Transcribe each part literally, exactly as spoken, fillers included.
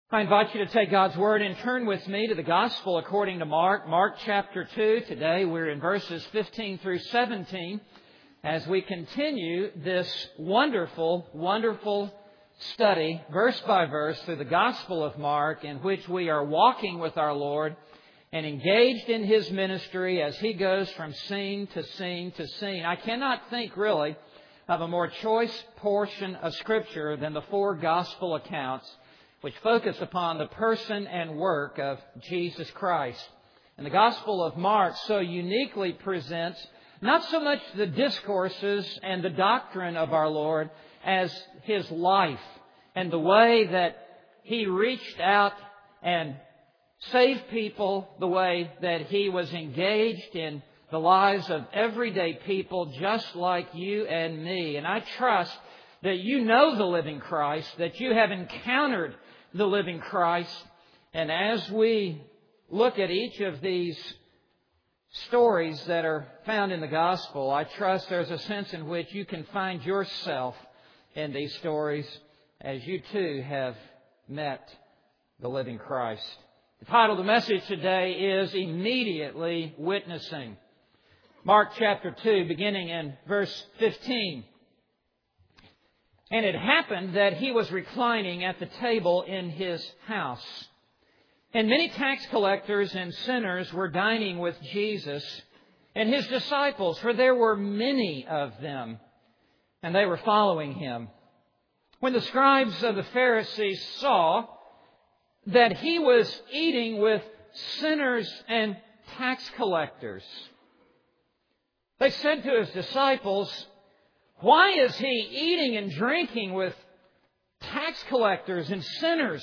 I invite you to take God's Word and turn with me to the Gospel according to Mark, Mark chapter two. Today we're in verses fifteen through seventeen as we continue this wonderful, wonderful study, verse by verse, through the Gospel of Mark, in which we are walking with our Lord and engaged in His ministry as He goes from scene to scene to scene. I cannot think really of a more choice portion of Scripture than the four Gospel accounts which focus upon the person and work of Jesus Christ. And the Gospel of Mark so uniquely presents not so much the discourses and the doctrine of our Lord as His life and the way that He reached out and saved people, the way that He was engaged in the lives of everyday people just like you and me. And I trust that you know the living Christ, that you have encountered the living Christ. And as we look at each of these stories that are found in the Gospel, I trust there's a sense in which you can find yourself in these stories as you too have met the living Christ. The title of the message today is Immediately Witnessing. Mark chapter two, beginning in verse fifteen. And it happened that he was reclining at the table in his house. And many tax collectors and sinners were dining with Jesus and His disciples, for there were many of them, and they were following Him. When the scribes of the Pharisees saw that He was eating with sinners and tax collectors, they said to His disciples, "Why is He eating and drinking with tax collectors and sinners?"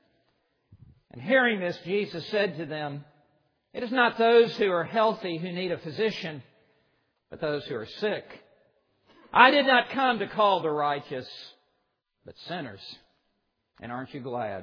And hearing this, Jesus said to them, "It is not those who are healthy who need a physician, but those who are sick. I did not come to call the righteous, but sinners. And aren't you glad?"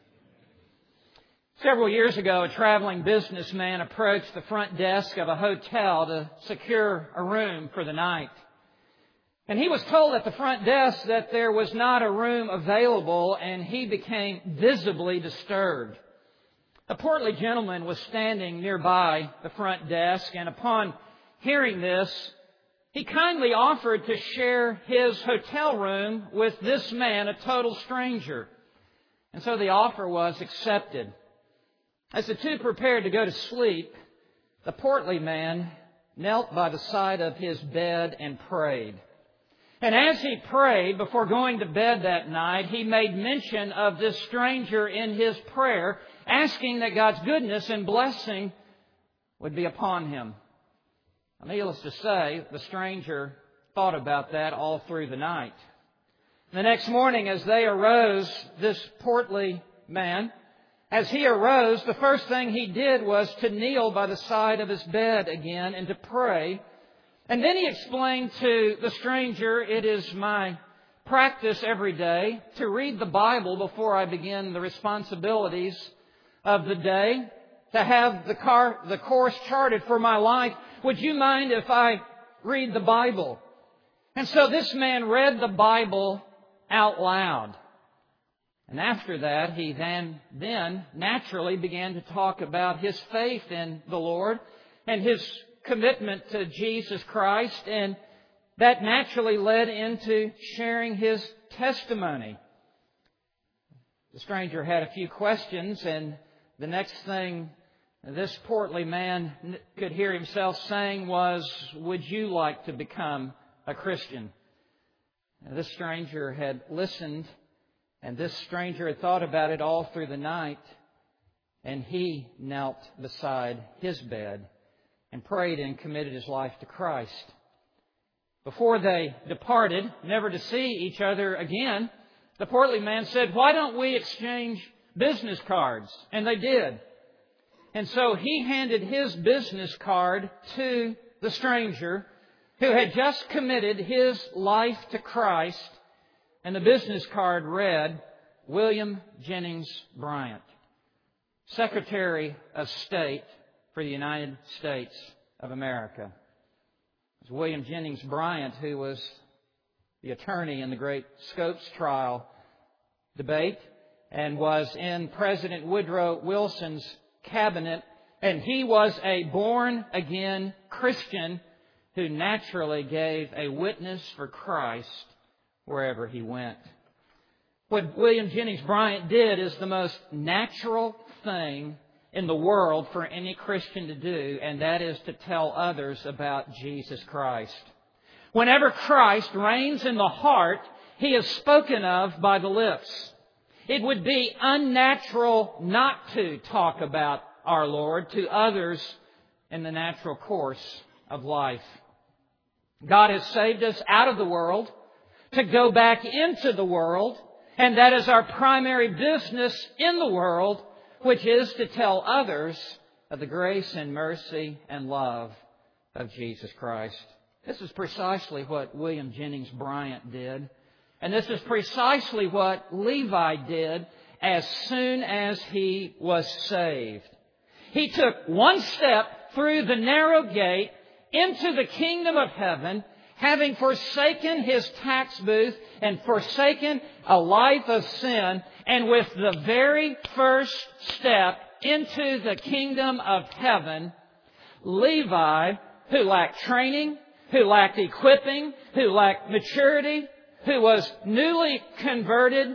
Several years ago, a traveling businessman approached the front desk of a hotel to secure a room for the night. And he was told at the front desk that there was not a room available, and he became visibly disturbed. A portly gentleman was standing nearby the front desk, and upon hearing this, he kindly offered to share his hotel room with this man, a total stranger. And so the offer was accepted. As the two prepared to go to sleep, the portly man knelt by the side of his bed and prayed. And as he prayed before going to bed that night, he made mention of this stranger in his prayer, asking that God's goodness and blessing would be upon him. Needless to say, the stranger thought about that all through the night. The next morning, as they arose, this portly man, as he arose, the first thing he did was to kneel by the side of his bed again and to pray. And then he explained to the stranger, "It is my practice every day to read the Bible before I begin the responsibilities of the day, to have the, car, the course charted for my life. Would you mind if I read the Bible?" And so this man read the Bible out loud. And after that, he then, then naturally began to talk about his faith in the Lord and his commitment to Jesus Christ, and that naturally led into sharing his testimony. The stranger had a few questions, and the next thing this portly man could hear himself saying was, "Would you like to become a Christian?" Now, this stranger had listened, and this stranger had thought about it all through the night, and he knelt beside his bed and prayed and committed his life to Christ. Before they departed, never to see each other again, the portly man said, "Why don't we exchange business cards?" And they did. And so he handed his business card to the stranger who had just committed his life to Christ. And the business card read, "William Jennings Bryant, Secretary of State for the United States of America." It was William Jennings Bryant who was the attorney in the great Scopes trial debate. and was in President Woodrow Wilson's cabinet. And he was a born-again Christian who naturally gave a witness for Christ wherever he went. What William Jennings Bryant did is the most natural thing in the world for any Christian to do, and that is to tell others about Jesus Christ. Whenever Christ reigns in the heart, He is spoken of by the lips. It would be unnatural not to talk about our Lord to others in the natural course of life. God has saved us out of the world to go back into the world, and that is our primary business in the world, which is to tell others of the grace and mercy and love of Jesus Christ. This is precisely what William Jennings Bryant did. And this is precisely what Levi did as soon as he was saved. He took one step through the narrow gate into the kingdom of heaven, having forsaken his tax booth and forsaken a life of sin, and with the very first step into the kingdom of heaven, Levi, who lacked training, who lacked equipping, who lacked maturity, who was newly converted,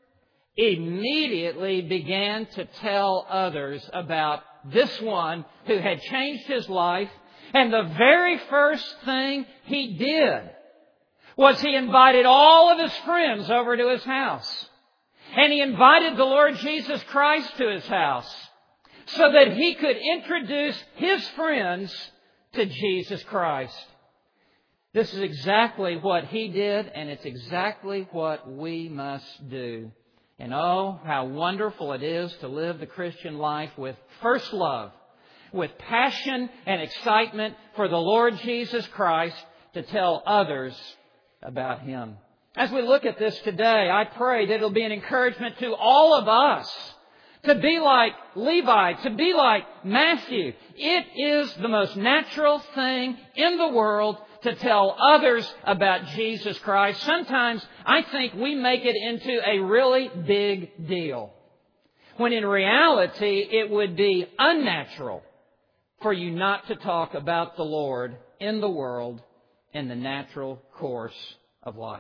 immediately began to tell others about this one who had changed his life. And the very first thing he did was he invited all of his friends over to his house. And he invited the Lord Jesus Christ to his house so that he could introduce his friends to Jesus Christ. This is exactly what he did, and it's exactly what we must do. And oh, how wonderful it is to live the Christian life with first love, with passion and excitement for the Lord Jesus Christ, to tell others about Him. As we look at this today, I pray that it'll be an encouragement to all of us to be like Levi, to be like Matthew. It is the most natural thing in the world to tell others about Jesus Christ. Sometimes I think we make it into a really big deal, when in reality it would be unnatural for you not to talk about the Lord in the world in the natural course of life.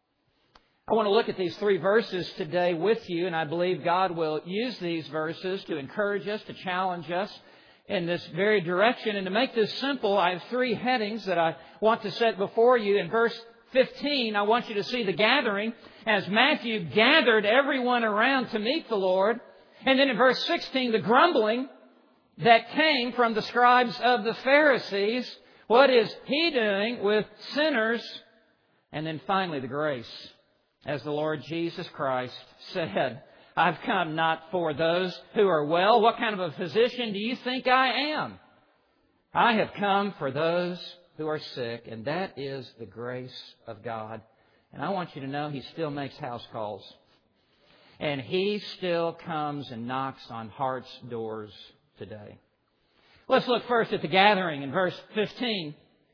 I want to look at these three verses today with you, and I believe God will use these verses to encourage us, to challenge us in this very direction. And to make this simple, I have three headings that I want to set before you. In verse fifteen, I want you to see the gathering as Matthew gathered everyone around to meet the Lord. And then in verse sixteen, the grumbling that came from the scribes of the Pharisees. What is He doing with sinners? And then finally, the grace. As the Lord Jesus Christ said, I've come not for those who are well. What kind of a physician do you think I am? I have come for those who are sick, and that is the grace of God. And I want you to know He still makes house calls. And He still comes and knocks on hearts' doors today. Let's look first at the gathering in verse fifteen.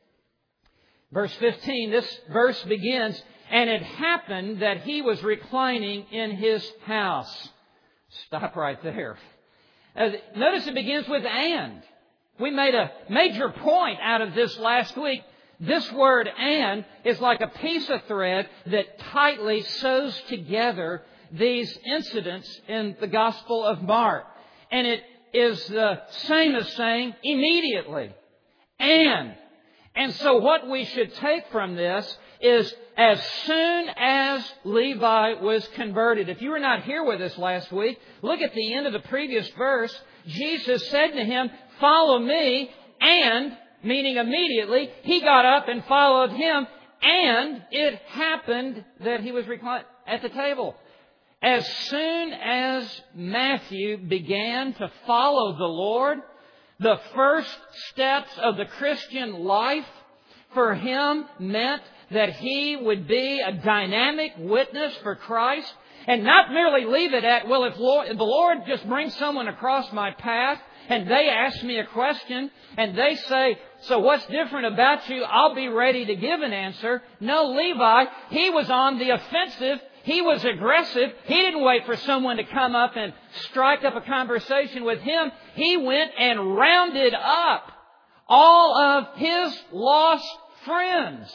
Verse fifteen, this verse begins, and it happened that he was reclining in his house. Stop right there. Uh, notice it begins with and. We made a major point out of this last week. This word and is like a piece of thread that tightly sews together these incidents in the Gospel of Mark. And it is the same as saying immediately. And. And so what we should take from this is as soon as Levi was converted. If you were not here with us last week, look at the end of the previous verse. Jesus said to him, follow me, and, meaning immediately, he got up and followed him, and it happened that he was reclined at the table. As soon as Matthew began to follow the Lord, the first steps of the Christian life for him meant that he would be a dynamic witness for Christ, and not merely leave it at, well, if, Lord, if the Lord just brings someone across my path and they ask me a question and they say, so what's different about you? I'll be ready to give an answer. No, Levi, he was on the offensive. He was aggressive. He didn't wait for someone to come up and strike up a conversation with him. He went and rounded up all of his lost friends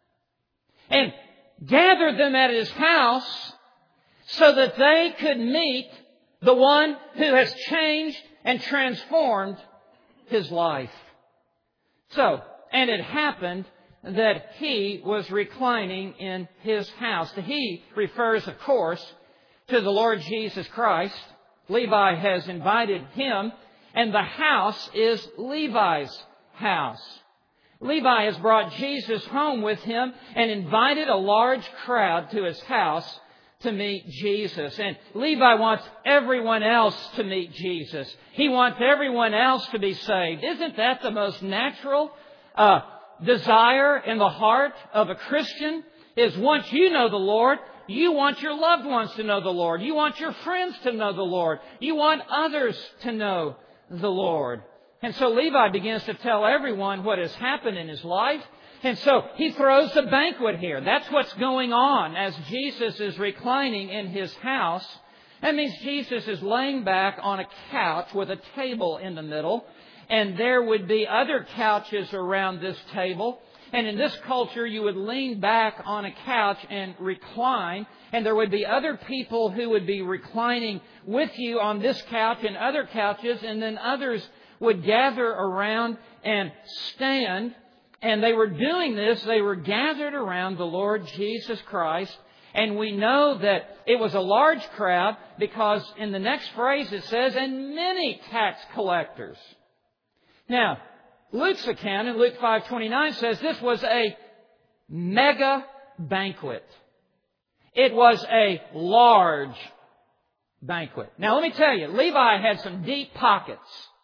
and gathered them at his house so that they could meet the one who has changed and transformed his life. So, and it happened that he was reclining in his house. The he refers, of course, to the Lord Jesus Christ. Levi has invited him, and the house is Levi's house. Levi has brought Jesus home with him and invited a large crowd to his house to meet Jesus. And Levi wants everyone else to meet Jesus. He wants everyone else to be saved. Isn't that the most natural uh, desire in the heart of a Christian? Is once you know the Lord, you want your loved ones to know the Lord. You want your friends to know the Lord. You want others to know the Lord. And so Levi begins to tell everyone what has happened in his life. And so he throws a banquet here. That's what's going on as Jesus is reclining in his house. That means Jesus is laying back on a couch with a table in the middle. And there would be other couches around this table. And in this culture, you would lean back on a couch and recline. And there would be other people who would be reclining with you on this couch and other couches. And then others would gather around and stand. And they were doing this, they were gathered around the Lord Jesus Christ. And we know that it was a large crowd because in the next phrase it says, and many tax collectors. Now, Luke's account in Luke five twenty-nine says this was a mega banquet. It was a large banquet. Now, let me tell you, Levi had some deep pockets.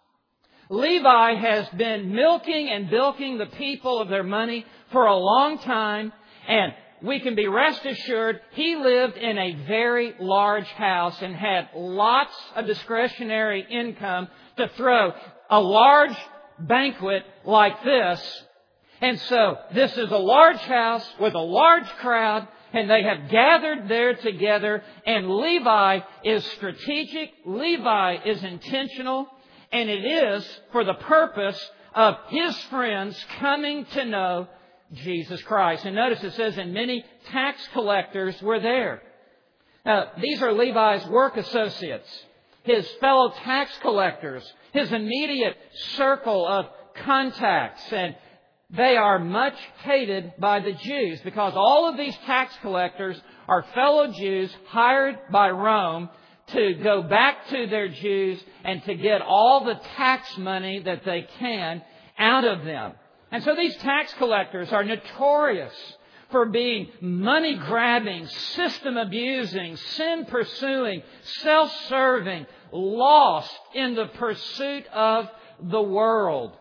Levi has been milking and bilking the people of their money for a long time, and we can be rest assured he lived in a very large house and had lots of discretionary income to throw a large banquet like this. And so this is a large house with a large crowd, and they have gathered there together, and Levi is strategic, Levi is intentional. And it is for the purpose of his friends coming to know Jesus Christ. And notice it says, and many tax collectors were there. Now, these are Levi's work associates, his fellow tax collectors, his immediate circle of contacts. And they are much hated by the Jews because all of these tax collectors are fellow Jews hired by Rome to go back to their Jews and to get all the tax money that they can out of them. And so these tax collectors are notorious for being money-grabbing, system-abusing, sin-pursuing, self-serving, lost in the pursuit of the world.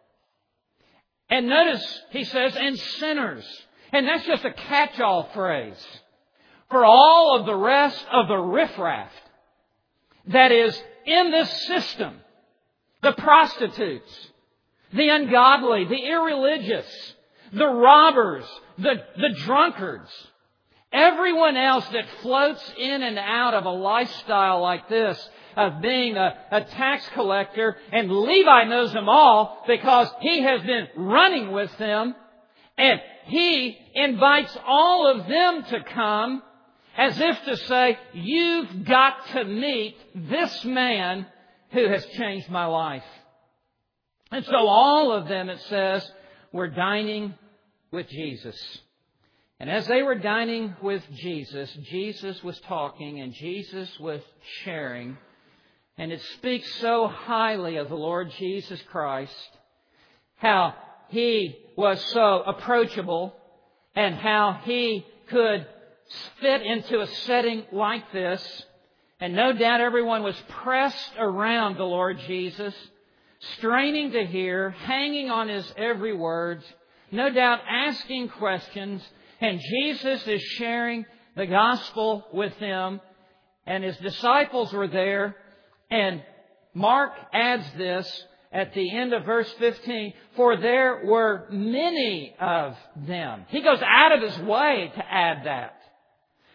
And notice, he says, and sinners. And that's just a catch-all phrase for all of the rest of the riffraff that is in this system. The prostitutes, the ungodly, the irreligious, the robbers, the, the drunkards, everyone else that floats in and out of a lifestyle like this of being a, a tax collector. And Levi knows them all because he has been running with them. And he invites all of them to come as if to say, you've got to meet this man who has changed my life. And so all of them, it says, were dining with Jesus. And as they were dining with Jesus, Jesus was talking and Jesus was sharing. And it speaks so highly of the Lord Jesus Christ, how He was so approachable and how He could fit into a setting like this. And no doubt everyone was pressed around the Lord Jesus, straining to hear, hanging on His every word, no doubt asking questions. And Jesus is sharing the gospel with them. And His disciples were there. And Mark adds this at the end of verse fifteen, for there were many of them. He goes out of His way to add that.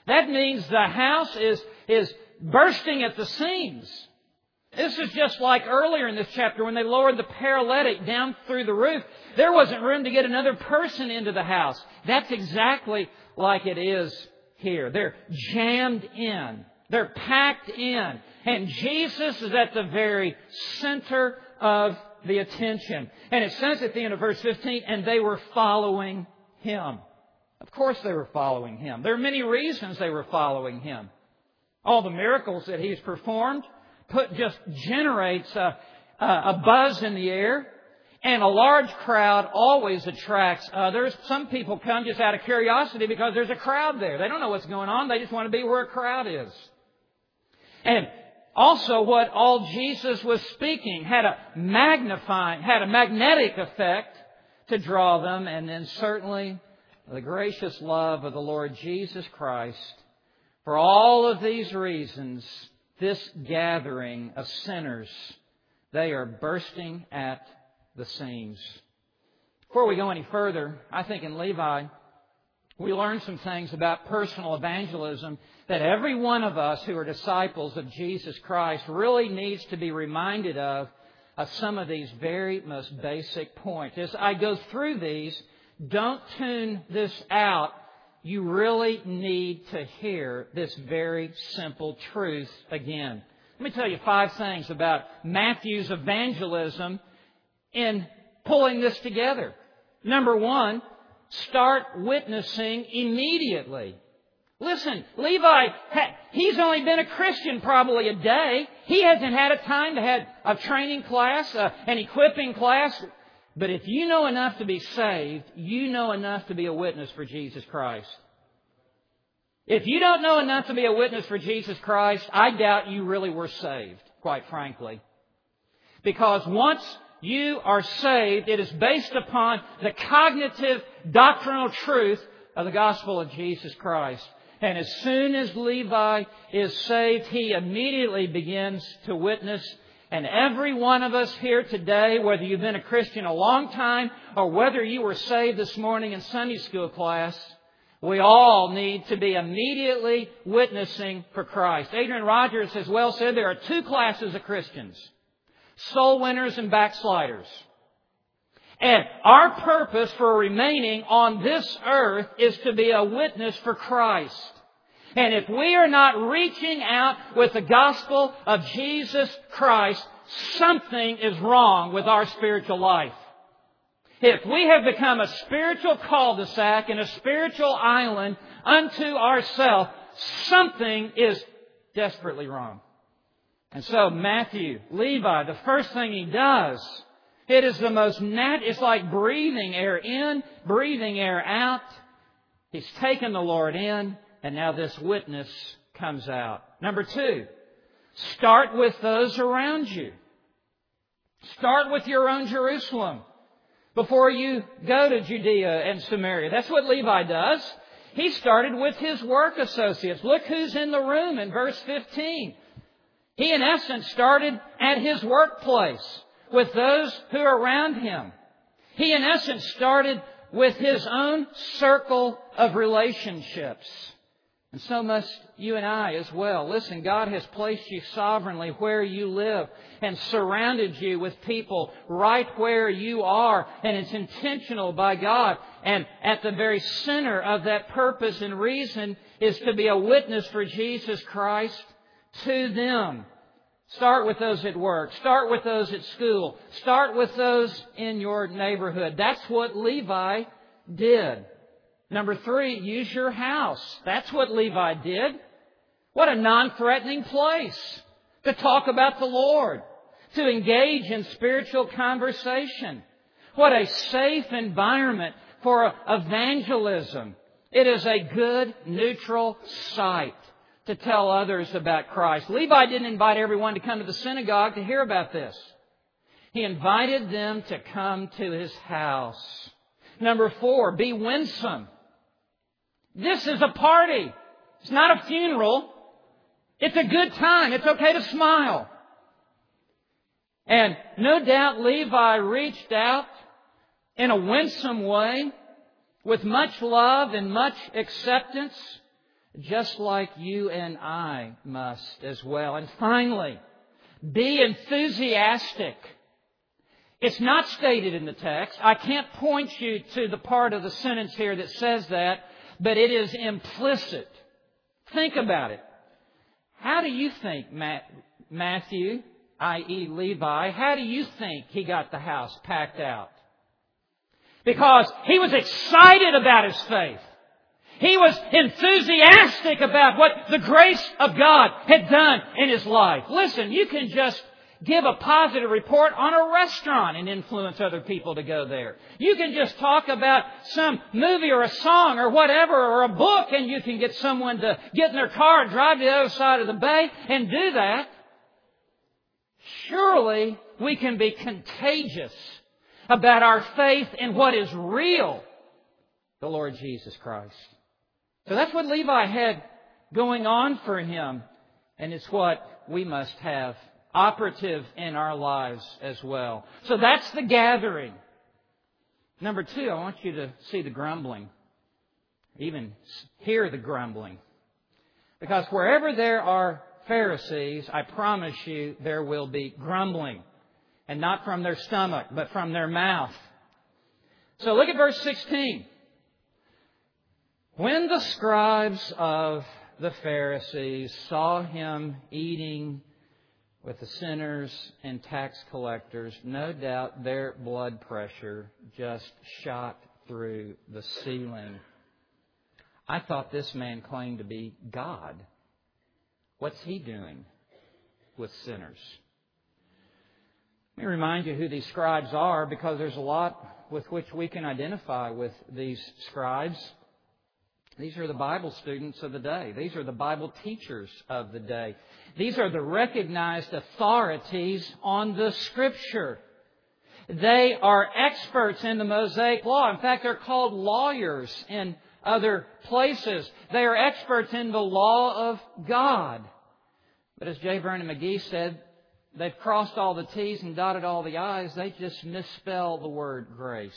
That means the house is, is bursting at the seams. This is just like earlier in this chapter when they lowered the paralytic down through the roof. There wasn't room to get another person into the house. That's exactly like it is here. They're jammed in. They're packed in. And Jesus is at the very center of the attention. And it says at the end of verse fifteen, and they were following Him. Of course they were following Him. There are many reasons they were following Him. All the miracles that He's performed put just generates a, a buzz in the air. And a large crowd always attracts others. Some people come just out of curiosity because there's a crowd there. They don't know what's going on. They just want to be where a crowd is. And also what all Jesus was speaking had a magnifying, had a magnetic effect to draw them. And then certainly the gracious love of the Lord Jesus Christ. For all of these reasons, this gathering of sinners, they are bursting at the seams. Before we go any further, I think in Levi, we learn some things about personal evangelism that every one of us who are disciples of Jesus Christ really needs to be reminded of, of some of these very most basic points. As I go through these, don't tune this out. You really need to hear this very simple truth again. Let me tell you five things about Matthew's evangelism in pulling this together. Number one, start witnessing immediately. Listen, Levi, he's only been a Christian probably a day. He hasn't had a time to have a training class, uh, an equipping class. But if you know enough to be saved, you know enough to be a witness for Jesus Christ. If you don't know enough to be a witness for Jesus Christ, I doubt you really were saved, quite frankly. Because once you are saved, it is based upon the cognitive doctrinal truth of the gospel of Jesus Christ. And as soon as Levi is saved, he immediately begins to witness. And every one of us here today, whether you've been a Christian a long time or whether you were saved this morning in Sunday school class, we all need to be immediately witnessing for Christ. Adrian Rogers has well said there are two classes of Christians: soul winners and backsliders. And our purpose for remaining on this earth is to be a witness for Christ. And if we are not reaching out with the gospel of Jesus Christ, something is wrong with our spiritual life. If we have become a spiritual cul-de-sac and a spiritual island unto ourselves, something is desperately wrong. And so Matthew, Levi, the first thing he does, it is the most nat, it's like breathing air in, breathing air out. He's taken the Lord in, and now this witness comes out. Number two, start with those around you. Start with your own Jerusalem before you go to Judea and Samaria. That's what Levi does. He started with his work associates. Look who's in the room in verse fifteen. He, in essence, started at his workplace with those who are around him. He, in essence, started with his own circle of relationships. And so must you and I as well. Listen, God has placed you sovereignly where you live and surrounded you with people right where you are. And it's intentional by God. And at the very center of that purpose and reason is to be a witness for Jesus Christ to them. Start with those at work. Start with those at school. Start with those in your neighborhood. That's what Levi did. Number three, use your house. That's what Levi did. What a non-threatening place to talk about the Lord, to engage in spiritual conversation. What a safe environment for evangelism. It is a good, neutral site to tell others about Christ. Levi didn't invite everyone to come to the synagogue to hear about this. He invited them to come to his house. Number four, be winsome. This is a party. It's not a funeral. It's a good time. It's okay to smile. And no doubt Levi reached out in a winsome way with much love and much acceptance. just like you and I must as well. And finally, be enthusiastic. It's not stated in the text. I can't point you to the part of the sentence here that says that, but it is implicit. Think about it. How do you think Matthew, that is. Levi, how do you think he got the house packed out? Because he was excited about his faith. He was enthusiastic about what the grace of God had done in his life. Listen, you can just give a positive report on a restaurant and influence other people to go there. You can just talk about some movie or a song or whatever or a book, and you can get someone to get in their car and drive to the other side of the bay and do that. Surely we can be contagious about our faith in what is real, the Lord Jesus Christ. So that's what Levi had going on for him, and it's what we must have operative in our lives as well. So that's the gathering. Number two, I want you to see the grumbling. Even hear the grumbling. Because wherever there are Pharisees, I promise you there will be grumbling. And not from their stomach, but from their mouth. So look at verse sixteen. When the scribes of the Pharisees saw him eating with the sinners and tax collectors, no doubt their blood pressure just shot through the ceiling. I thought this man claimed to be God. What's he doing with sinners? Let me remind you who these scribes are, because there's a lot with which we can identify with these scribes. These are the Bible students of the day. These are the Bible teachers of the day. These are the recognized authorities on the Scripture. They are experts in the Mosaic Law. In fact, they're called lawyers in other places. They are experts in the law of God. But as J. Vernon McGee said, they've crossed all the T's and dotted all the I's. They just misspell the word grace.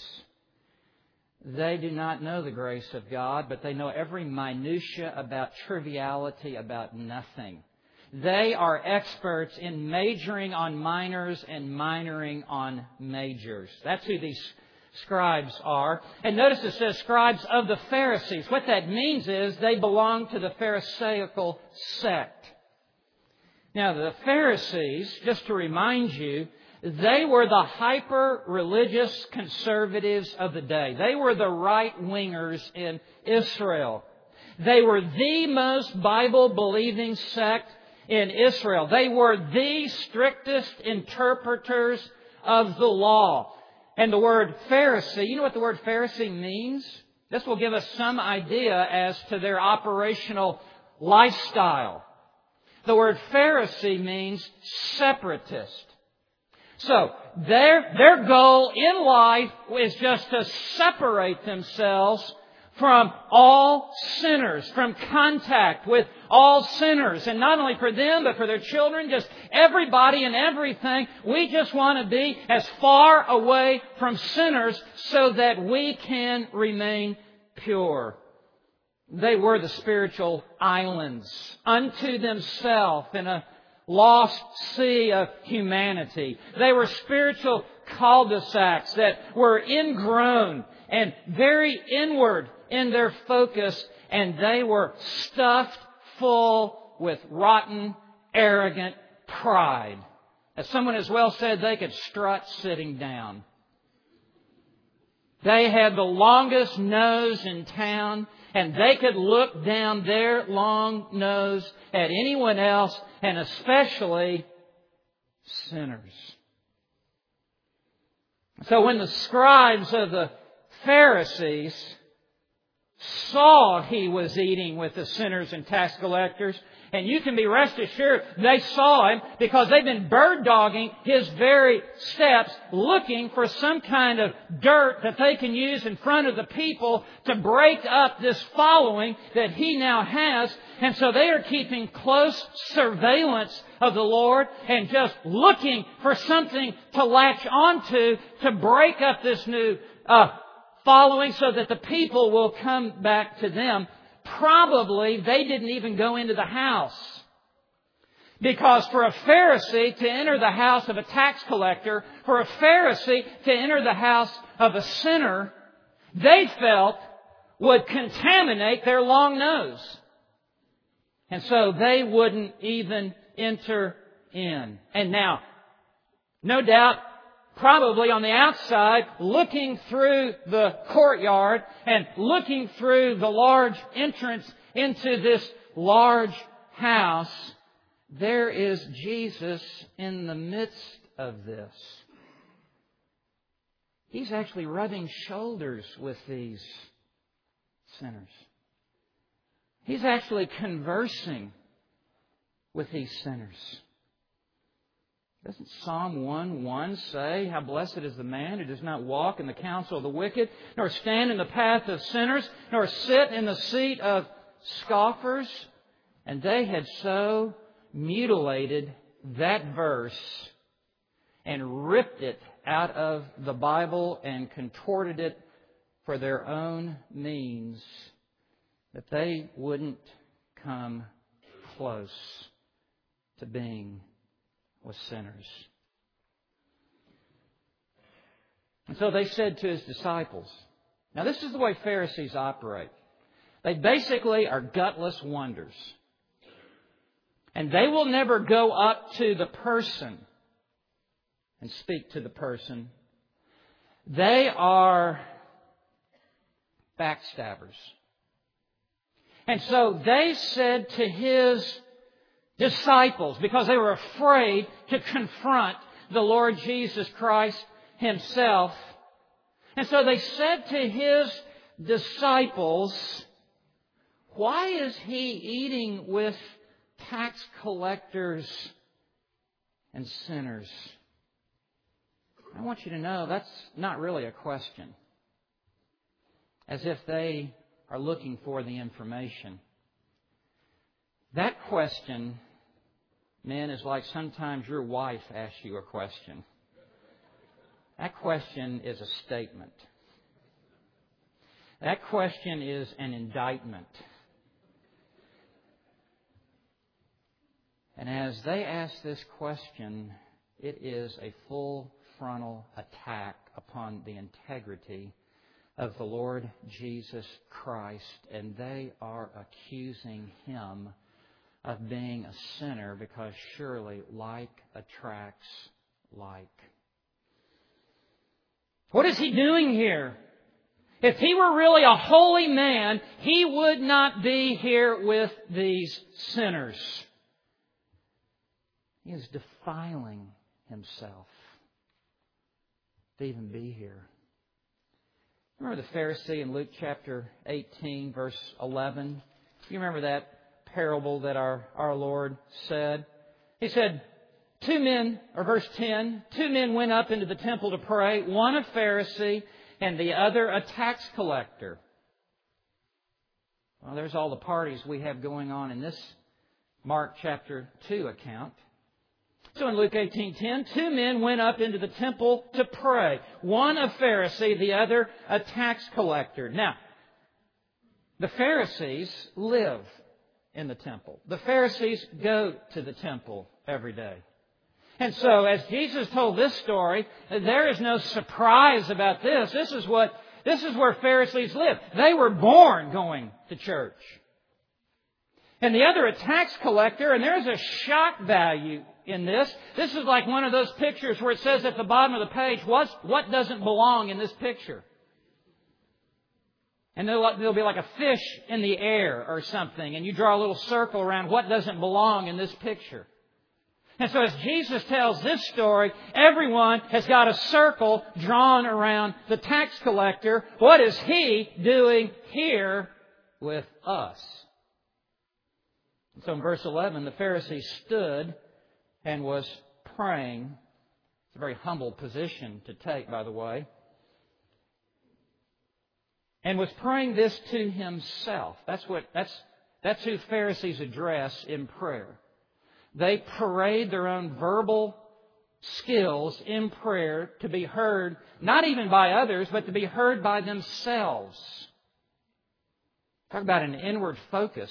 They do not know the grace of God, but they know every minutia about triviality, about nothing. They are experts in majoring on minors and minoring on majors. That's who these scribes are. And notice it says scribes of the Pharisees. What that means is they belong to the Pharisaical sect. Now, the Pharisees, just to remind you, they were the hyper-religious conservatives of the day. They were the right-wingers in Israel. They were the most Bible-believing sect in Israel. They were the strictest interpreters of the law. And the word Pharisee, you know what the word Pharisee means? This will give us some idea as to their operational lifestyle. The word Pharisee means separatist. So, their, their goal in life is just to separate themselves from all sinners, from contact with all sinners. And not only for them, but for their children, just everybody and everything. We just want to be as far away from sinners so that we can remain pure. They were the spiritual islands unto themselves in a lost sea of humanity. They were spiritual cul-de-sacs that were ingrown and very inward in their focus, and they were stuffed full with rotten, arrogant pride. As someone has well said, they could strut sitting down. They had the longest nose in town, and they could look down their long nose at anyone else, and especially sinners. So when the scribes of the Pharisees saw he was eating with the sinners and tax collectors, and you can be rest assured they saw him because they've been bird dogging his very steps, looking for some kind of dirt that they can use in front of the people to break up this following that he now has. And so they are keeping close surveillance of the Lord and just looking for something to latch onto to break up this new uh, following so that the people will come back to them. probably they didn't even go into the house. Because for a Pharisee to enter the house of a tax collector, for a Pharisee to enter the house of a sinner, they felt would contaminate their long nose. And so they wouldn't even enter in. And now, no doubt, probably on the outside, looking through the courtyard and looking through the large entrance into this large house, there is Jesus in the midst of this. He's actually rubbing shoulders with these sinners. He's actually conversing with these sinners. Doesn't Psalm one one say, "How blessed is the man who does not walk in the counsel of the wicked, nor stand in the path of sinners, nor sit in the seat of scoffers"? And they had so mutilated that verse and ripped it out of the Bible and contorted it for their own means that they wouldn't come close to being with sinners. And so they said to His disciples, now this is the way Pharisees operate. They basically are gutless wonders. And they will never go up to the person and speak to the person. They are backstabbers. And so they said to His disciples, because they were afraid to confront the Lord Jesus Christ Himself. And so they said to His disciples, "Why is He eating with tax collectors and sinners?" I want you to know that's not really a question. As if they are looking for the information. That question, men, is like sometimes your wife asks you a question. That question is a statement. That question is an indictment. And as they ask this question, it is a full frontal attack upon the integrity of the Lord Jesus Christ. And they are accusing Him of being a sinner, because surely like attracts like. What is He doing here? If He were really a holy man, He would not be here with these sinners. He is defiling Himself to even be here. Remember the Pharisee in Luke chapter eighteen, verse eleven? You remember that parable that our, our Lord said? He said, two men, or verse ten, two men went up into the temple to pray, one a Pharisee and the other a tax collector. Well, there's all the parties we have going on in this Mark chapter two account. So in Luke eighteen ten, two men went up into the temple to pray. One a Pharisee, the other a tax collector. Now, the Pharisees live in the temple. The Pharisees go to the temple every day. And so, as Jesus told this story, there is no surprise about this. This is what, this is where Pharisees live. They were born going to church. And the other a tax collector, and there's a shock value in this. This is like one of those pictures where it says at the bottom of the page, what, what doesn't belong in this picture? And there'll, there'll be like a fish in the air or something, and you draw a little circle around what doesn't belong in this picture. And so as Jesus tells this story, everyone has got a circle drawn around the tax collector. What is he doing here with us? So in verse eleven, the Pharisee stood and was praying. It's a very humble position to take, by the way. And was praying this to himself. That's what that's that's who Pharisees address in prayer. They parade their own verbal skills in prayer to be heard, not even by others, but to be heard by themselves. Talk about an inward focus.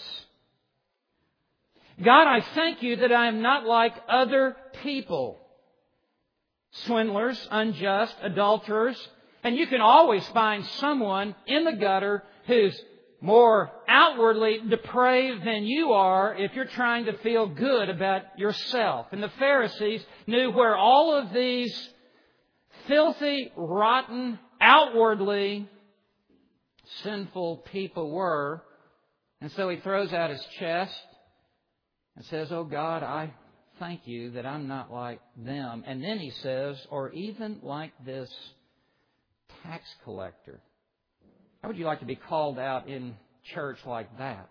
God, I thank you that I am not like other people. Swindlers, unjust, adulterers. And you can always find someone in the gutter who's more outwardly depraved than you are if you're trying to feel good about yourself. And the Pharisees knew where all of these filthy, rotten, outwardly sinful people were. And so He throws out His chest and says, oh God, I thank you that I'm not like them. And then He says, or even like this tax collector. How would you like to be called out in church like that?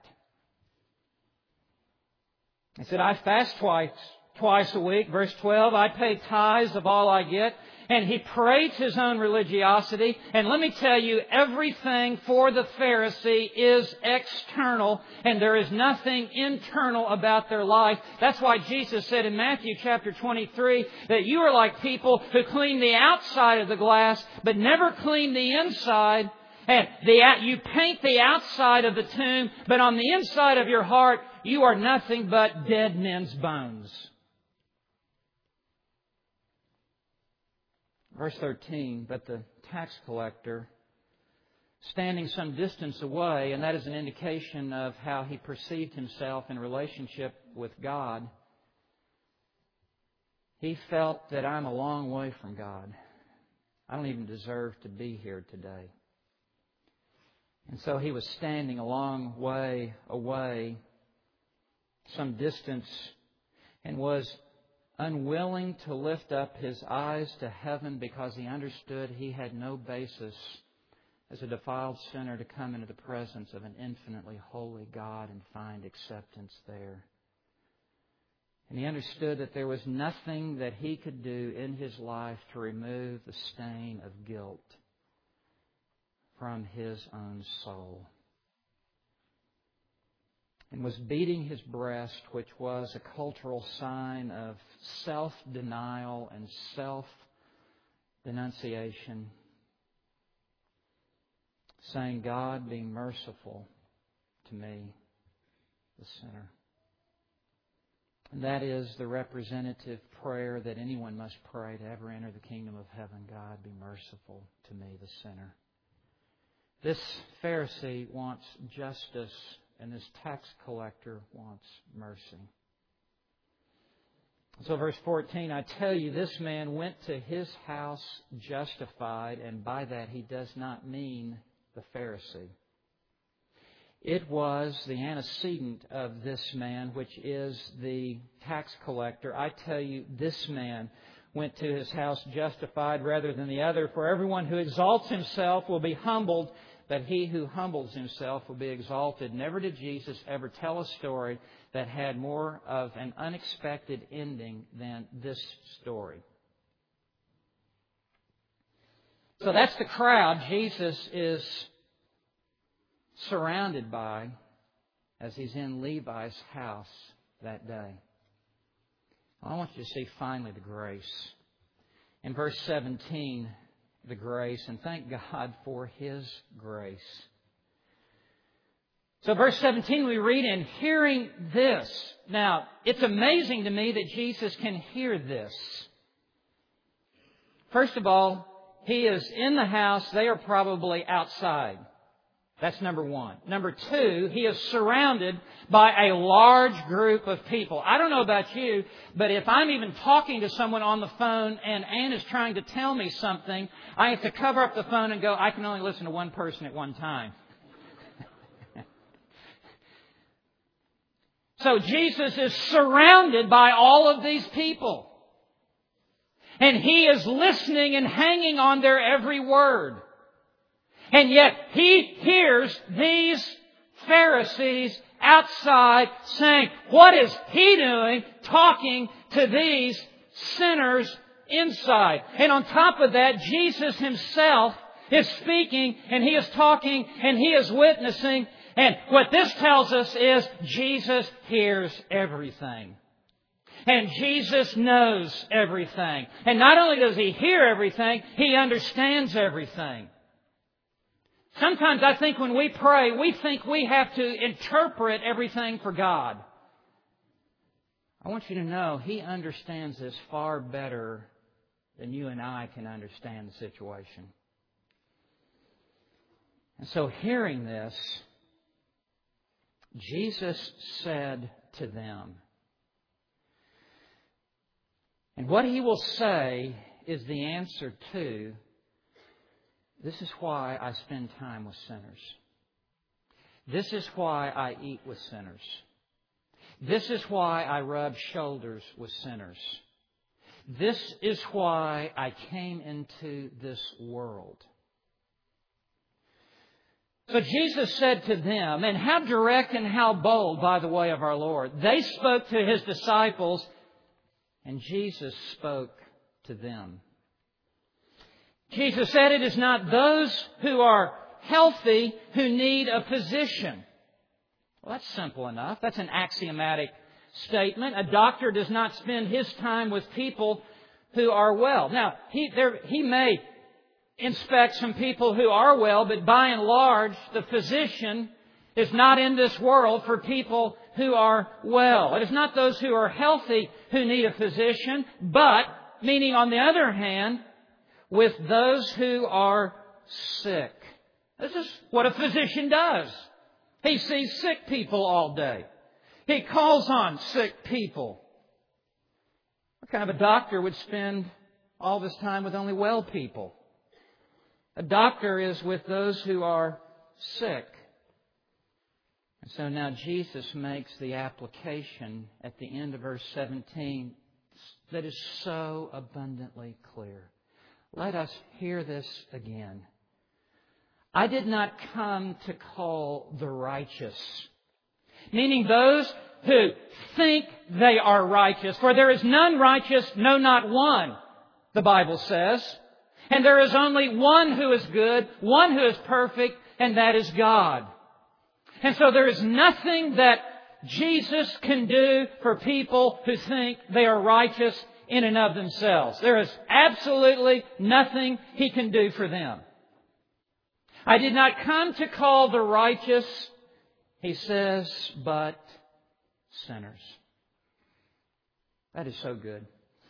He said, I fast twice, twice a week. Verse twelve, I pay tithes of all I get. And he parades his own religiosity. And let me tell you, everything for the Pharisee is external. And there is nothing internal about their life. That's why Jesus said in Matthew chapter twenty-three that you are like people who clean the outside of the glass, but never clean the inside. And the, you paint the outside of the tomb, but on the inside of your heart, you are nothing but dead men's bones. Verse thirteen, but the tax collector, standing some distance away, and that is an indication of how he perceived himself in relationship with God, he felt that I'm a long way from God. I don't even deserve to be here today. And so he was standing a long way away, some distance, and was unwilling to lift up his eyes to heaven because he understood he had no basis as a defiled sinner to come into the presence of an infinitely holy God and find acceptance there. And he understood that there was nothing that he could do in his life to remove the stain of guilt from his own soul. And was beating his breast, which was a cultural sign of self-denial and self-denunciation, saying, God, be merciful to me, the sinner. And that is the representative prayer that anyone must pray to ever enter the kingdom of heaven. God, be merciful to me, the sinner. This Pharisee wants justice, and this tax collector wants mercy. So verse fourteen, I tell you, this man went to his house justified, and by that he does not mean the Pharisee. It was the antecedent of this man, which is the tax collector. I tell you, this man went to his house justified rather than the other. For everyone who exalts himself will be humbled, but he who humbles himself will be exalted. Never did Jesus ever tell a story that had more of an unexpected ending than this story. So that's the crowd Jesus is surrounded by as he's in Levi's house that day. I want you to see finally the grace. In verse seventeen, the grace, and thank God for His grace. So verse seventeen we read, and hearing this. Now, it's amazing to me that Jesus can hear this. First of all, He is in the house. They are probably outside. That's number one. Number two, he is surrounded by a large group of people. I don't know about you, but if I'm even talking to someone on the phone and Ann is trying to tell me something, I have to cover up the phone and go, I can only listen to one person at one time. So Jesus is surrounded by all of these people. And He is listening and hanging on their every word. And yet He hears these Pharisees outside saying, what is He doing talking to these sinners inside? And on top of that, Jesus Himself is speaking and He is talking and He is witnessing. And what this tells us is Jesus hears everything. And Jesus knows everything. And not only does He hear everything, He understands everything. Sometimes I think when we pray, we think we have to interpret everything for God. I want you to know He understands this far better than you and I can understand the situation. And so hearing this, Jesus said to them, and what He will say is the answer to, this is why I spend time with sinners. This is why I eat with sinners. This is why I rub shoulders with sinners. This is why I came into this world. So Jesus said to them, and how direct and how bold, by the way, of our Lord. They spoke to His disciples, and Jesus spoke to them. Jesus said it is not those who are healthy who need a physician. Well, that's simple enough. That's an axiomatic statement. A doctor does not spend his time with people who are well. Now, he, there, he may inspect some people who are well, but by and large, the physician is not in this world for people who are well. It is not those who are healthy who need a physician, but, meaning on the other hand, with those who are sick. This is what a physician does. He sees sick people all day. He calls on sick people. What kind of a doctor would spend all this time with only well people? A doctor is with those who are sick. And so now Jesus makes the application at the end of verse seventeen that is so abundantly clear. Let us hear this again. I did not come to call the righteous, meaning those who think they are righteous. For there is none righteous, no, not one, the Bible says. And there is only one who is good, one who is perfect, and that is God. And so there is nothing that Jesus can do for people who think they are righteous in and of themselves. There is absolutely nothing He can do for them. I did not come to call the righteous, He says, but sinners. That is so good.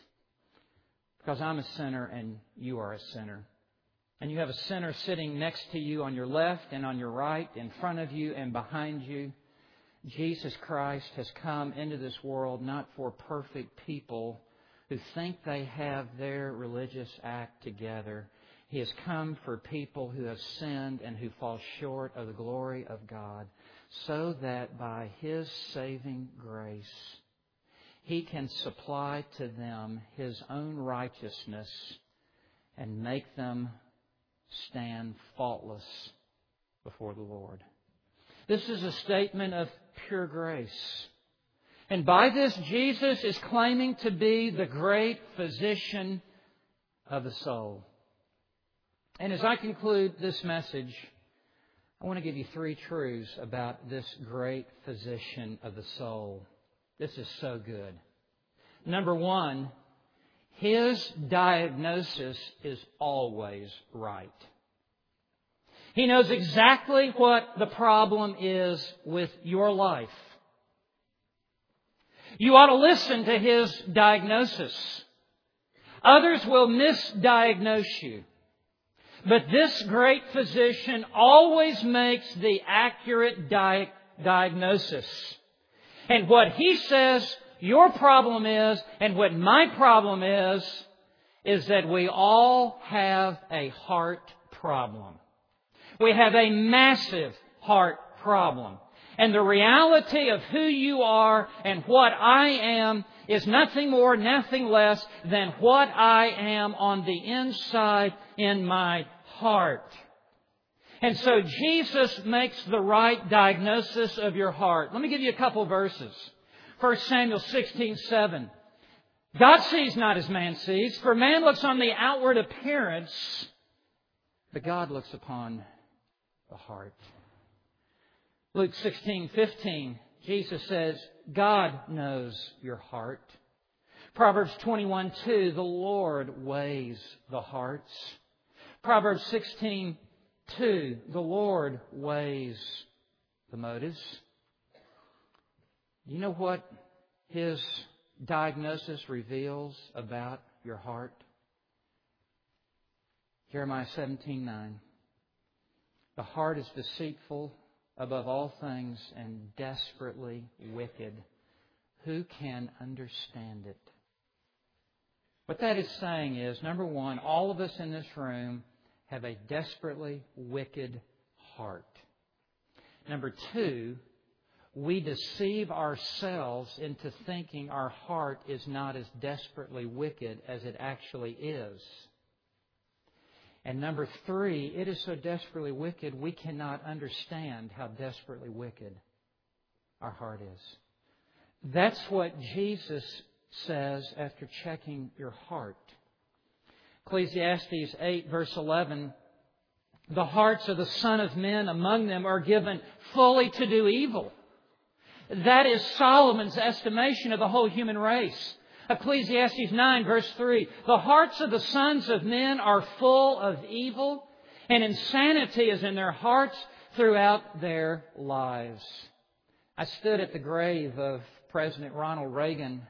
Because I'm a sinner and you are a sinner. And you have a sinner sitting next to you on your left and on your right, in front of you and behind you. Jesus Christ has come into this world not for perfect people who think they have their religious act together. He has come for people who have sinned and who fall short of the glory of God, so that by His saving grace, He can supply to them His own righteousness and make them stand faultless before the Lord. This is a statement of pure grace. And by this, Jesus is claiming to be the great physician of the soul. And as I conclude this message, I want to give you three truths about this great physician of the soul. This is so good. Number one, His diagnosis is always right. He knows exactly what the problem is with your life. You ought to listen to His diagnosis. Others will misdiagnose you. But this great physician always makes the accurate di- diagnosis. And what He says your problem is, and what my problem is, is that we all have a heart problem. We have a massive heart problem. And the reality of who you are and what I am is nothing more, nothing less than what I am on the inside in my heart. And so Jesus makes the right diagnosis of your heart. Let me give you a couple verses. First Samuel sixteen seven. God sees not as man sees, for man looks on the outward appearance, but God looks upon the heart. Luke sixteen fifteen, Jesus says, God knows your heart. Proverbs twenty-one two, the Lord weighs the hearts. Proverbs sixteen Two, the Lord weighs the motives. You know what His diagnosis reveals about your heart? Jeremiah seventeen nine. The heart is deceitful above all things and desperately wicked. Who can understand it? What that is saying is, number one, all of us in this room have a desperately wicked heart. Number two, we deceive ourselves into thinking our heart is not as desperately wicked as it actually is. And number three, it is so desperately wicked we cannot understand how desperately wicked our heart is. That's what Jesus says after checking your heart. Ecclesiastes eight verse eleven, the hearts of the Son of Men among them are given fully to do evil. That is Solomon's estimation of the whole human race. Ecclesiastes nine verse three, the hearts of the sons of men are full of evil, and insanity is in their hearts throughout their lives. I stood at the grave of President Ronald Reagan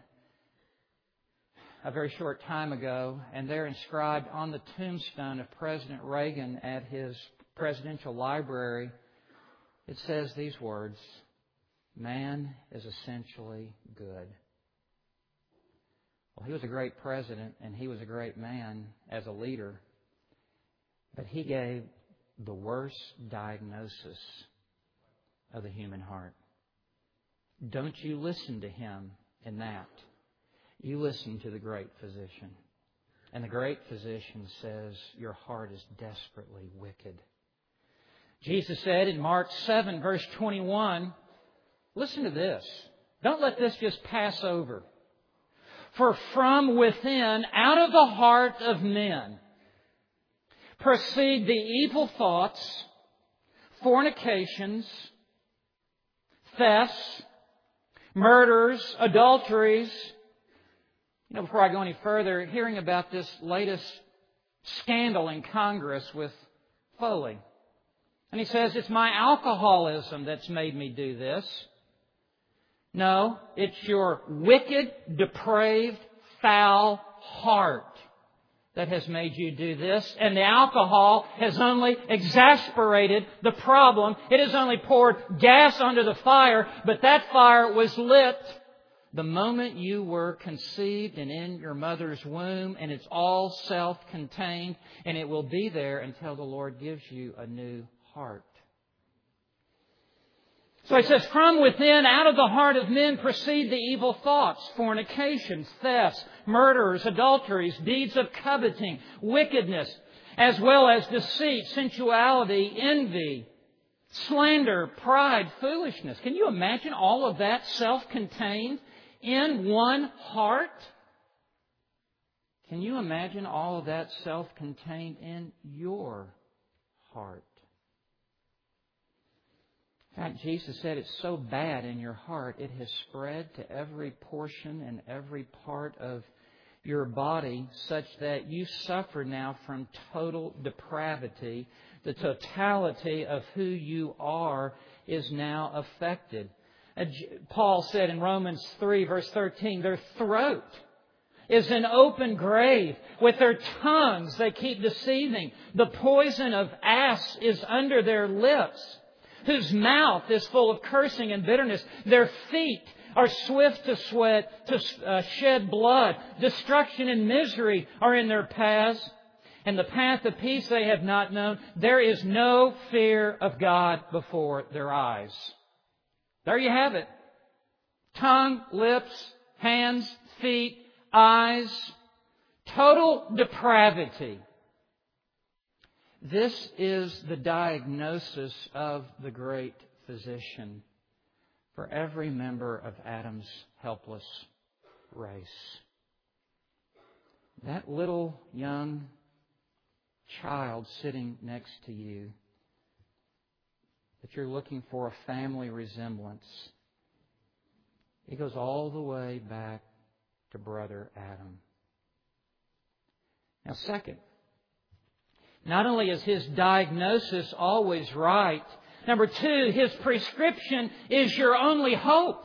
a very short time ago, and there inscribed on the tombstone of President Reagan at his presidential library, it says these words, "Man is essentially good." Well, he was a great president and he was a great man as a leader, but he gave the worst diagnosis of the human heart. Don't you listen to him in that. You listen to the great physician. And the great physician says your heart is desperately wicked. Jesus said in Mark seven verse twenty-one, listen to this. Don't let this just pass over. For from within, out of the heart of men, proceed the evil thoughts, fornications, thefts, murders, adulteries. You know, before I go any further, hearing about this latest scandal in Congress with Foley. And he says, it's my alcoholism that's made me do this. No, it's your wicked, depraved, foul heart that has made you do this. And the alcohol has only exasperated the problem. It has only poured gas onto the fire, but that fire was lit the moment you were conceived and in your mother's womb, and it's all self-contained, and it will be there until the Lord gives you a new heart. So he says, from within, out of the heart of men proceed the evil thoughts, fornications, thefts, murders, adulteries, deeds of coveting, wickedness, as well as deceit, sensuality, envy, slander, pride, foolishness. Can you imagine all of that self-contained in one heart? Can you imagine all of that self-contained in your heart? In fact, Jesus said it's so bad in your heart, it has spread to every portion and every part of your body such that you suffer now from total depravity. The totality of who you are is now affected. Paul said in Romans three verse thirteen, their throat is an open grave. With their tongues they keep deceiving. The poison of asps is under their lips, whose mouth is full of cursing and bitterness. Their feet are swift to sweat, to uh, shed blood. Destruction and misery are in their paths, and the path of peace they have not known. There is no fear of God before their eyes. There you have it. Tongue, lips, hands, feet, eyes. Total depravity. This is the diagnosis of the great physician for every member of Adam's helpless race. That little young child sitting next to you, that you're looking for a family resemblance, it goes all the way back to Brother Adam. Now, second, Not only is His diagnosis always right, number two, His prescription is your only hope.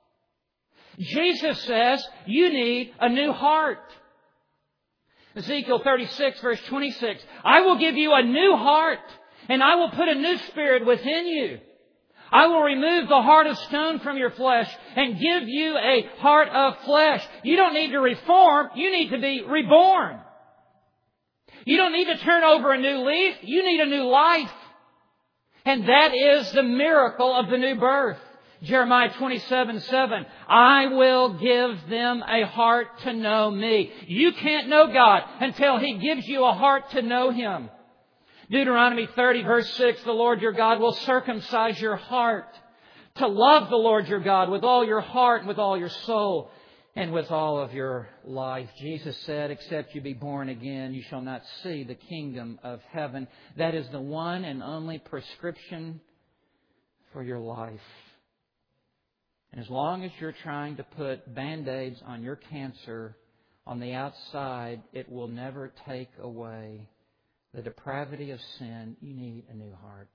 Jesus says you need a new heart. Ezekiel thirty-six, verse twenty-six, I will give you a new heart, and I will put a new spirit within you. I will remove the heart of stone from your flesh and give you a heart of flesh. You don't need to reform. You need to be reborn. You don't need to turn over a new leaf. You need a new life. And that is the miracle of the new birth. Jeremiah twenty-seven, seven. I will give them a heart to know Me. You can't know God until He gives you a heart to know Him. Deuteronomy thirty, verse six, the Lord your God will circumcise your heart to love the Lord your God with all your heart and with all your soul and with all of your life. Jesus said, except you be born again, you shall not see the kingdom of heaven. That is the one and only prescription for your life. And as long as you're trying to put Band-Aids on your cancer on the outside, it will never take away the depravity of sin. You need a new heart.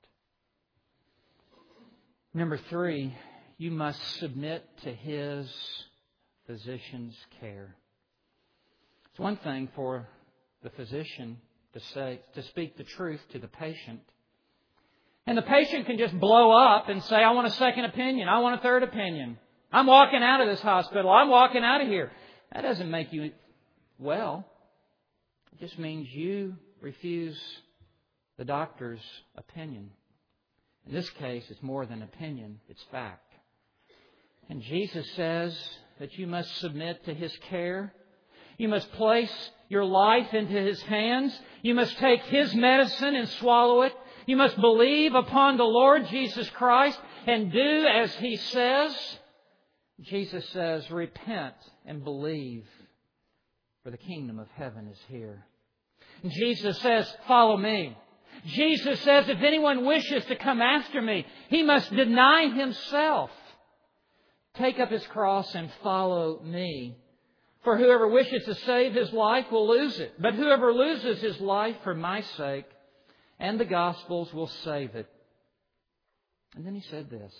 Number three, you must submit to His physician's care. It's one thing for the physician to say, to speak the truth to the patient. And the patient can just blow up and say, I want a second opinion. I want a third opinion. I'm walking out of this hospital. I'm walking out of here. That doesn't make you well. It just means you refuse the doctor's opinion. In this case, it's more than opinion. It's fact. And Jesus says that you must submit to His care. You must place your life into His hands. You must take His medicine and swallow it. You must believe upon the Lord Jesus Christ and do as He says. Jesus says, repent and believe, for the kingdom of heaven is here. And Jesus says, follow Me. Jesus says, if anyone wishes to come after Me, he must deny himself, take up his cross and follow Me. For whoever wishes to save his life will lose it. But whoever loses his life for My sake and the gospel's will save it. And then He said this.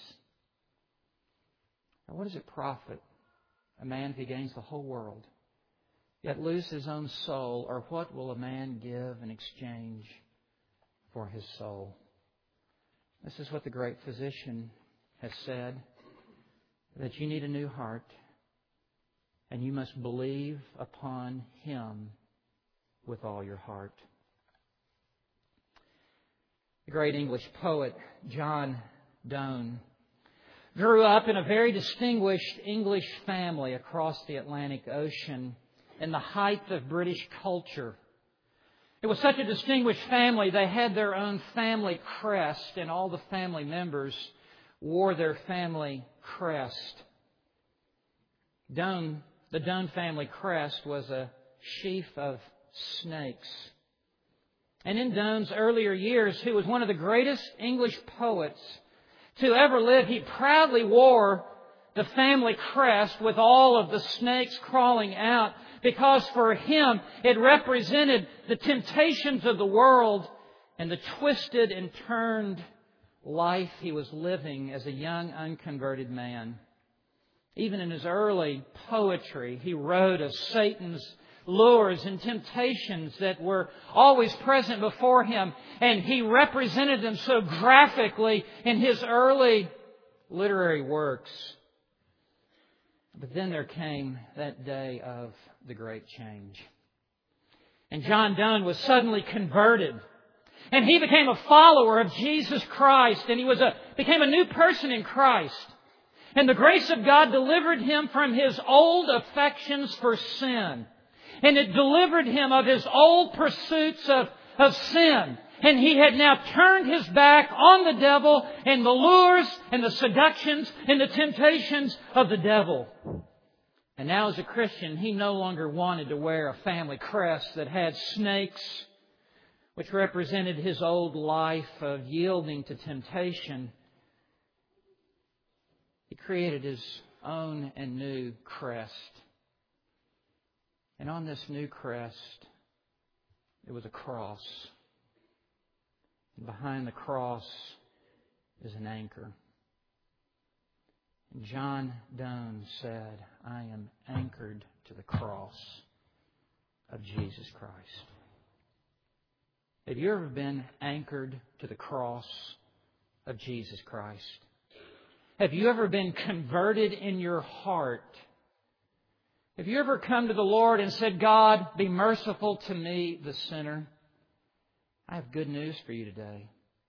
Now, what does it profit a man if he gains the whole world, yet lose his own soul? Or what will a man give in exchange for his soul? This is what the great physician has said, that you need a new heart, and you must believe upon Him with all your heart. The great English poet John Donne grew up in a very distinguished English family across the Atlantic Ocean in the height of British culture. It was such a distinguished family, they had their own family crest, and all the family members wore their family crest. Donne, the Donne family crest was a sheaf of snakes. And in Donne's earlier years, he was one of the greatest English poets to ever live. He proudly wore the family crest with all of the snakes crawling out, because for him it represented the temptations of the world and the twisted and turned life he was living as a young unconverted man. Even in his early poetry, he wrote of Satan's lures and temptations that were always present before him, and he represented them so graphically in his early literary works. But then there came that day of the great change. And John Donne was suddenly converted. And he became a follower of Jesus Christ. And he was a became a new person in Christ. And the grace of God delivered him from his old affections for sin. And it delivered him of his old pursuits of, of sin. And he had now turned his back on the devil and the lures and the seductions and the temptations of the devil. And now as a Christian, he no longer wanted to wear a family crest that had snakes, which represented his old life of yielding to temptation. He created his own and new crest. And on this new crest, it was a cross. And behind the cross is an anchor. And John Doane said, I am anchored to the cross of Jesus Christ. Have you ever been anchored to the cross of Jesus Christ? Have you ever been converted in your heart? Have you ever come to the Lord and said, God, be merciful to me, the sinner? I have good news for you today.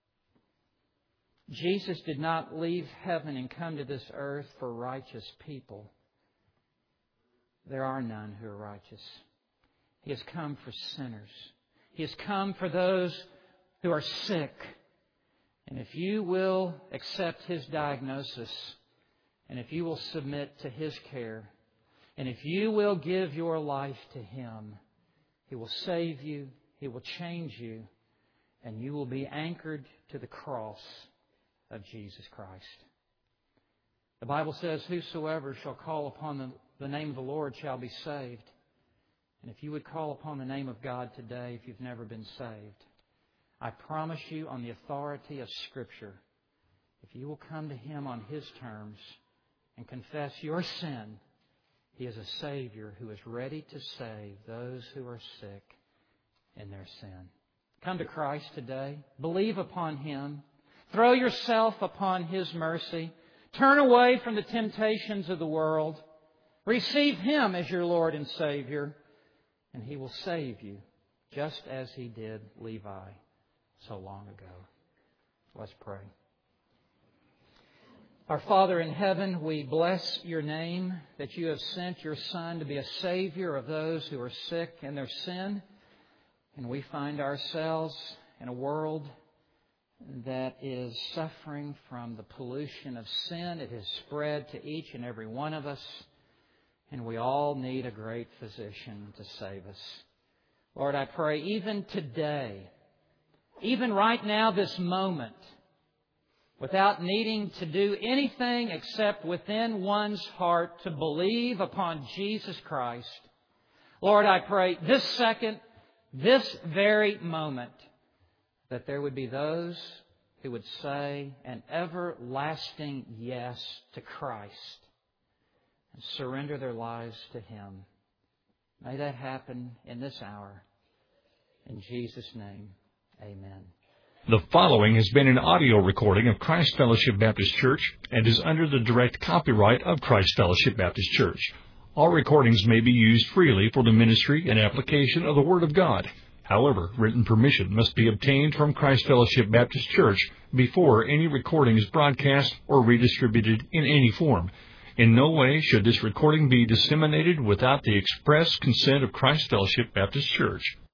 Jesus did not leave heaven and come to this earth for righteous people. There are none who are righteous. He has come for sinners. He has come for those who are sick. And if you will accept His diagnosis, and if you will submit to His care, and if you will give your life to Him, He will save you, He will change you, and you will be anchored to the cross of Jesus Christ. The Bible says, whosoever shall call upon the, the name of the Lord shall be saved. And if you would call upon the name of God today, if you've never been saved, I promise you on the authority of Scripture, if you will come to Him on His terms and confess your sin, He is a Savior who is ready to save those who are sick in their sin. Come to Christ today. Believe upon Him. Throw yourself upon His mercy. Turn away from the temptations of the world. Receive Him as your Lord and Savior. And He will save you, just as He did Levi so long ago. Let's pray. Our Father in heaven, we bless Your name that You have sent Your Son to be a Savior of those who are sick in their sin. And we find ourselves in a world that is suffering from the pollution of sin. It has spread to each and every one of us. And we all need a great physician to save us. Lord, I pray even today, even right now, this moment, without needing to do anything except within one's heart to believe upon Jesus Christ, Lord, I pray this second, this very moment, that there would be those who would say an everlasting yes to Christ and surrender their lives to Him. May that happen in this hour. In Jesus' name, amen. The following has been an audio recording of Christ Fellowship Baptist Church and is under the direct copyright of Christ Fellowship Baptist Church. All recordings may be used freely for the ministry and application of the Word of God. However, written permission must be obtained from Christ Fellowship Baptist Church before any recording is broadcast or redistributed in any form. In no way should this recording be disseminated without the express consent of Christ Fellowship Baptist Church.